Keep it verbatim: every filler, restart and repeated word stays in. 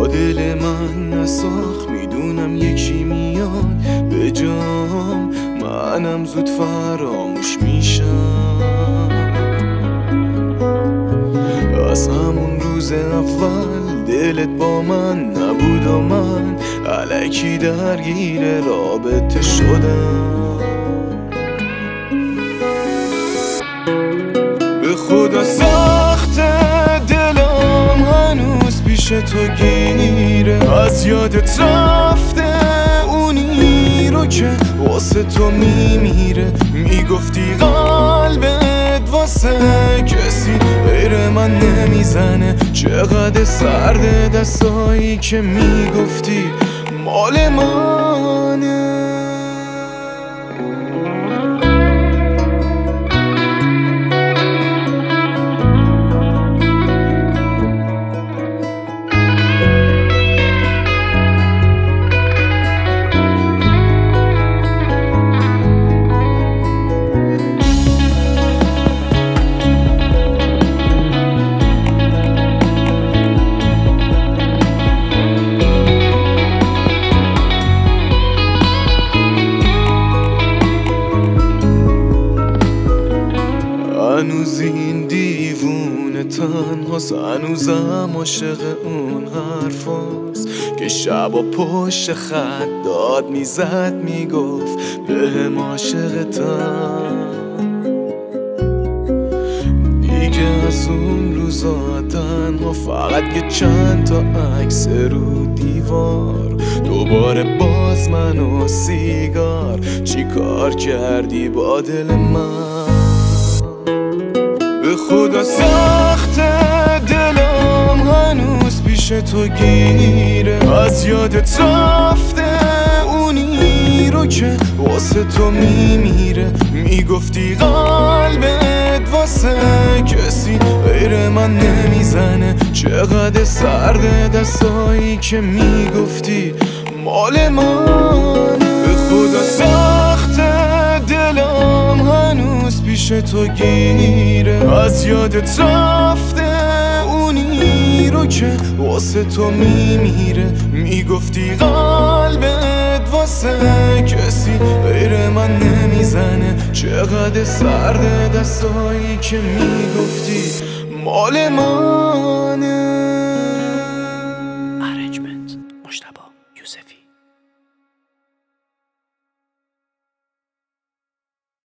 دل من نساخت، میدونم یکی میاد به جام، منم زود فراموش میشم. از همون روز اول دلت با من نبود و من الکی درگیر رابطه شدم. به خدا سخت دلم هنوز پیش تو گیره، از یادت رفته اونی رو که واسه تو میمیره. میگفتی قلبت واسه کسی غیر من نمیزنه، چقدر سرد دستایی که میگفتی مال منه. هنوز این دیوونه تنهاست، هنوزم عاشق اون حرفاست که شبا پشت خط داد میزد میگفت بهم عاشقتم. دیگه از اون روزا تنها فقط یه چند تا عکس رو دیوار، دوباره باز من و سیگار. چی کار کردی با دل من؟ به خدا سخت دلم هنوز پیش تو گیره، از یادت رفته اونی رو که واسه تو میمیره. میگفتی قلبت واسه کسی غیر من نمیزنه، چقدر سرد دستایی که میگفتی مال من. به خدا سخت دلم هنوز پیش تو گیره، از یادت رفته اونی رو که واسه تو میمیره. میگفتی قلبت واسه کسی غیر من نمیزنه، چقدر سرد دستایی که میگفتی مال منه.